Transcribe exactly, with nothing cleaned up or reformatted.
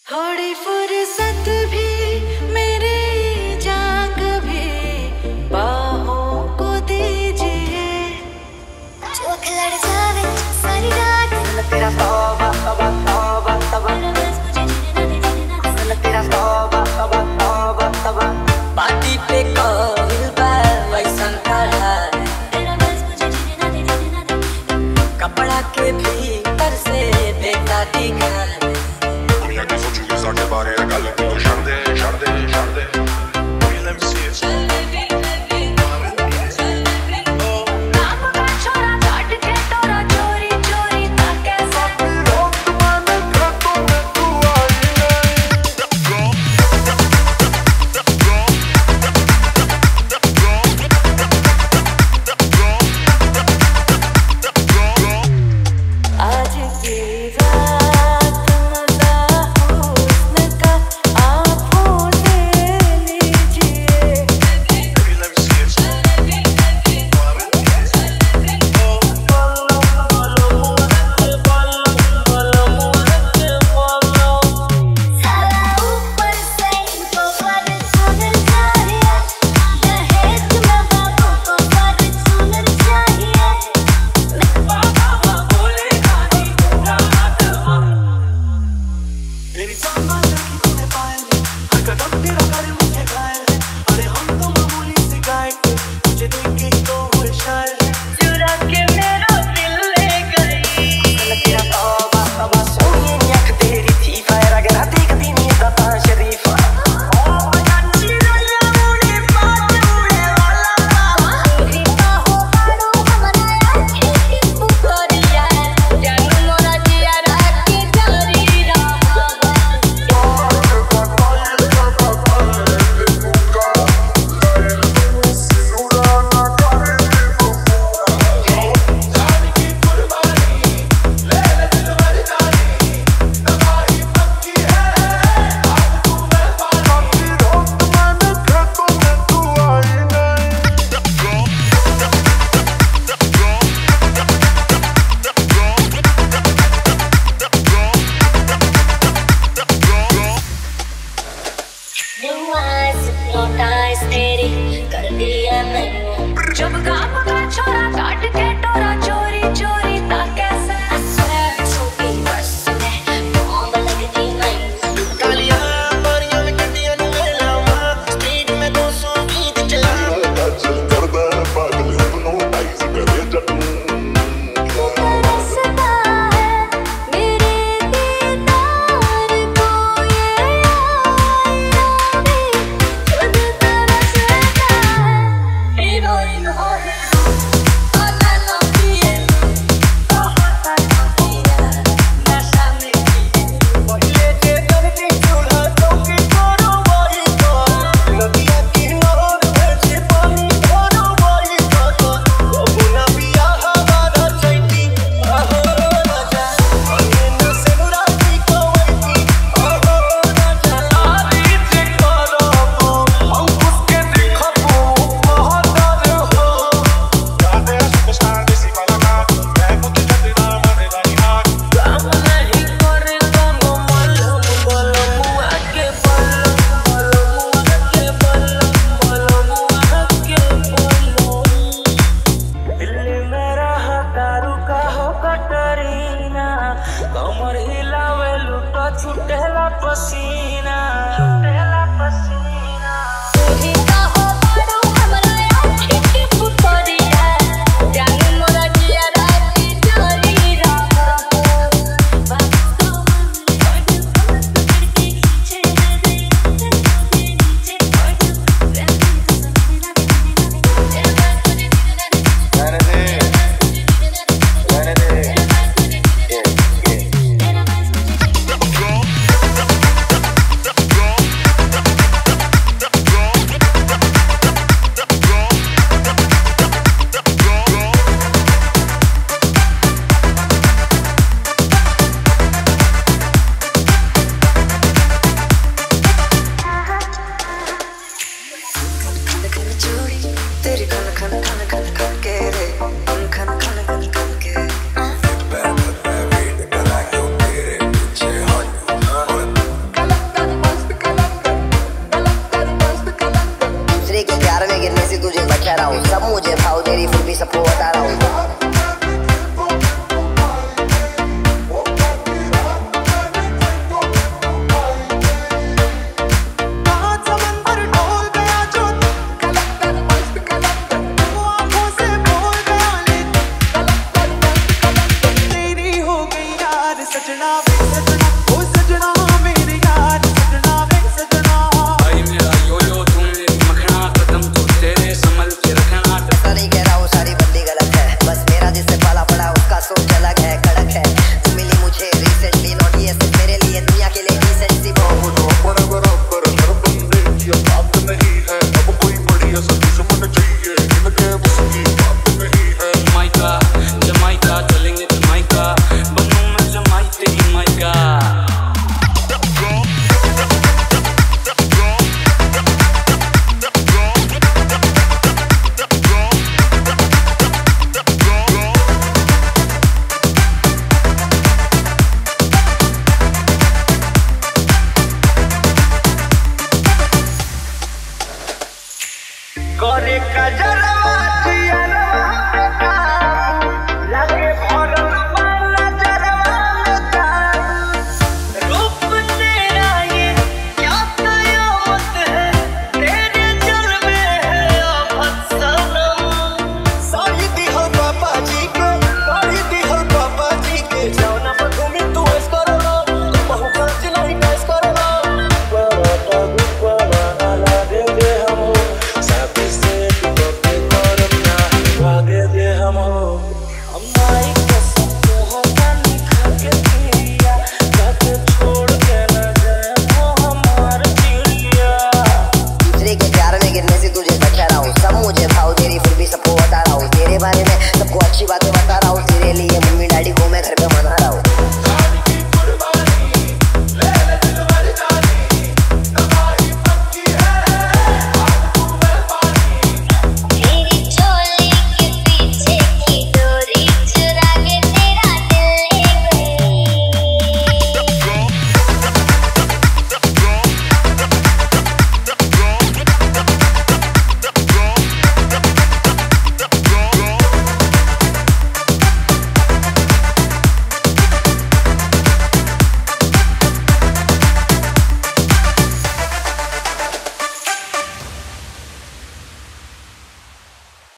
थोड़ी फुर्सत भी मेरी जान भी बाहों को दीजिए। चोख लड़ जावे सारी रात तेरा तौबा तौबा तौबा तौबा तेरा तौबा तौबा तौबा तौबा पार्टी पे कॉल बार वैसन खड़ा कपड़ा के भीतर से देखा दिखा Che pare regalo tutto sciarde, sciarde, sciarde. Poi l'M C कर दिया मैंने जब काम का छोरा काट के टोरा चोरी चोरी ता कैसे छोटी बस में बॉम्ब लगती नहीं कालिया मारिया में कटिया नु लावा स्पीड में दो सौ बीस चला चल कर दे पागल हिप्नोटाइज करे जटू कमर हिलावे लुटा छुटेला पसीना।